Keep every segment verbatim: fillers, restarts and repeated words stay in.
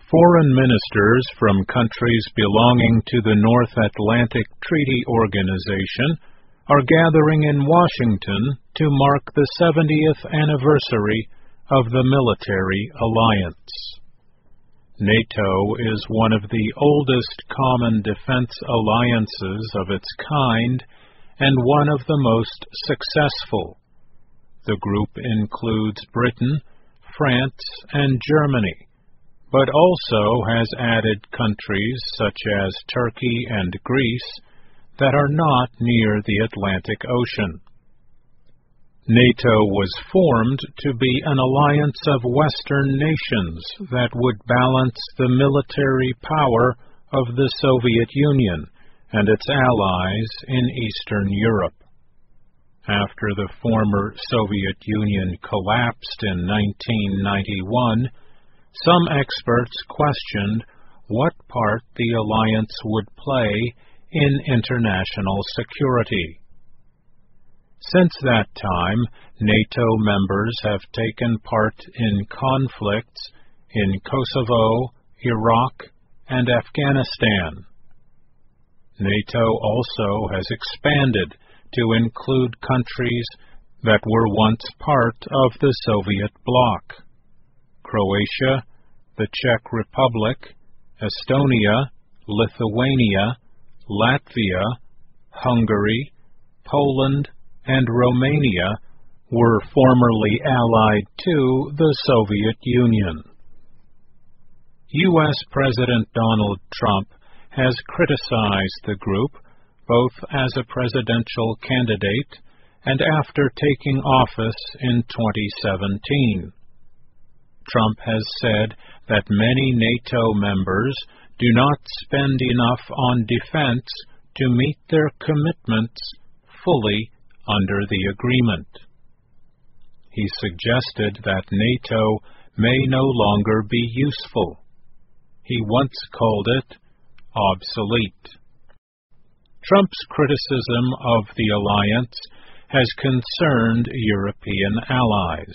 Foreign ministers from countries belonging to the North Atlantic Treaty Organization are gathering in Washington to mark the seventieth anniversary of the military alliance. NATO is one of the oldest common defense alliances of its kind and one of the most successful. The group includes Britain, France, and Germany, but also has added countries such as Turkey and Greece that are not near the Atlantic Ocean. NATO was formed to be an alliance of Western nations that would balance the military power of the Soviet Union and its allies in Eastern Europe. After the former Soviet Union collapsed in nineteen ninety-one, some experts questioned what part the alliance would play in international security. Since that time, NATO members have taken part in conflicts in Kosovo, Iraq, and Afghanistan. NATO also has expanded to include countries that were once part of the Soviet bloc: Croatia, the Czech Republic, Estonia, Lithuania, Latvia, Hungary, Poland, and Romania were formerly allied to the Soviet Union. U S President Donald Trump has criticized the group both as a presidential candidate and after taking office in twenty seventeen. Trump has said that many NATO members do not spend enough on defense to meet their commitments fully under the agreement. He suggested that NATO may no longer be useful. He once called it obsolete. Trump's criticism of the alliance has concerned European allies.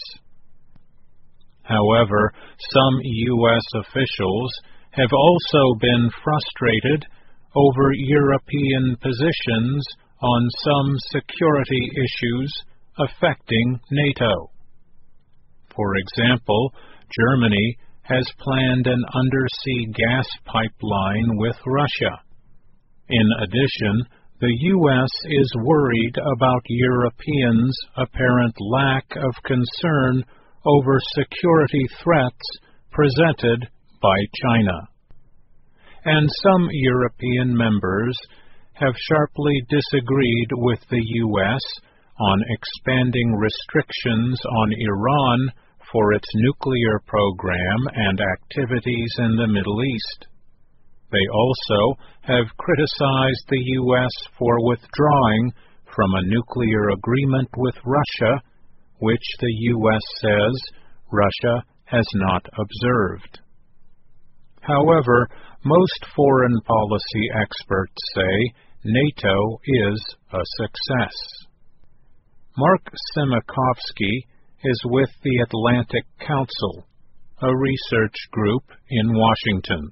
However, some U S officials have also been frustrated over European positions on some security issues affecting NATO. For example, Germany has planned an undersea gas pipeline with Russia. In addition, the U S is worried about Europeans' apparent lack of concern over security threats presented by China. And some European members have sharply disagreed with the U S on expanding restrictions on Iran for its nuclear program and activities in the Middle East. They also have criticized the U S for withdrawing from a nuclear agreement with Russia, which the U S says Russia has not observed. However, most foreign policy experts say NATO is a success. Mark Simikovsky is with the Atlantic Council, a research group in Washington.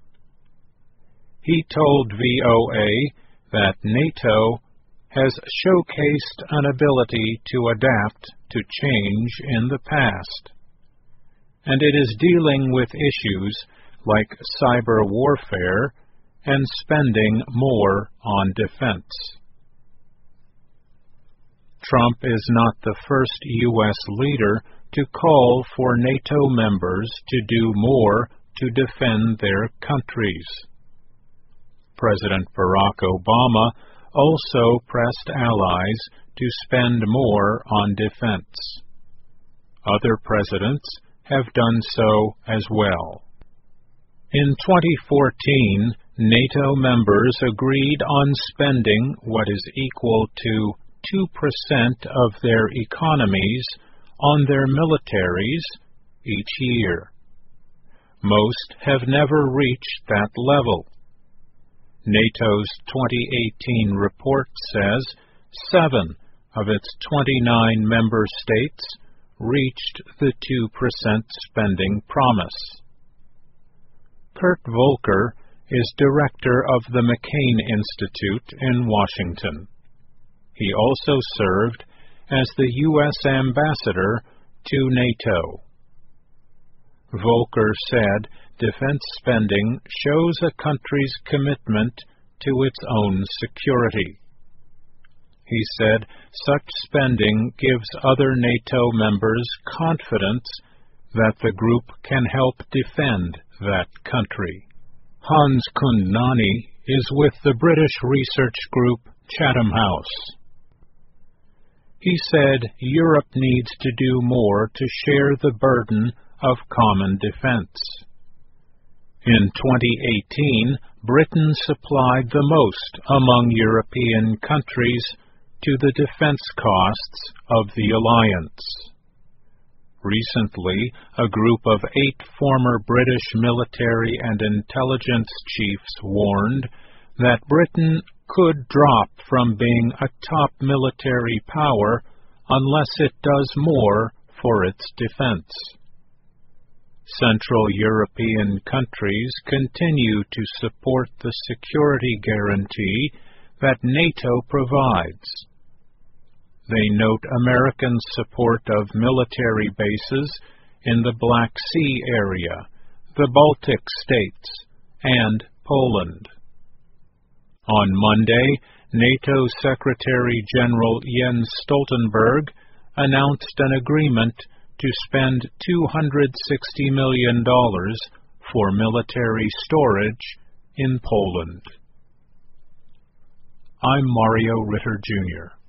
He told V O A that NATO has showcased an ability to adapt to change in the past, and it is dealing with issues like cyber warfare and spending more on defense. Trump is not the first U S leader to call for NATO members to do more to defend their countries. President Barack Obama also pressed allies to spend more on defense. Other presidents have done so as well. In twenty fourteen, NATO members agreed on spending what is equal to two percent of their economies on their militaries each year. Most have never reached that level. NATO's twenty eighteen report says seven of its twenty-nine member states reached the two percent spending promise. Kurt Volker is director of the McCain Institute in Washington. He also served as the U S ambassador to NATO. Volker said defense spending shows a country's commitment to its own security. He said such spending gives other NATO members confidence that the group can help defend that country. Hans Kundnani is with the British research group Chatham House. He said Europe needs to do more to share the burden of common defense. In twenty eighteen, Britain supplied the most among European countries to the defense costs of the alliance. Recently, a group of eight former British military and intelligence chiefs warned that Britain could drop from being a top military power unless it does more for its defense. Central European countries continue to support the security guarantee that NATO provides. They note American support of military bases in the Black Sea area, the Baltic states, and Poland. On Monday, NATO Secretary-General Jens Stoltenberg announced an agreement to spend two hundred sixty million dollars for military storage in Poland. I'm Mario Ritter, Junior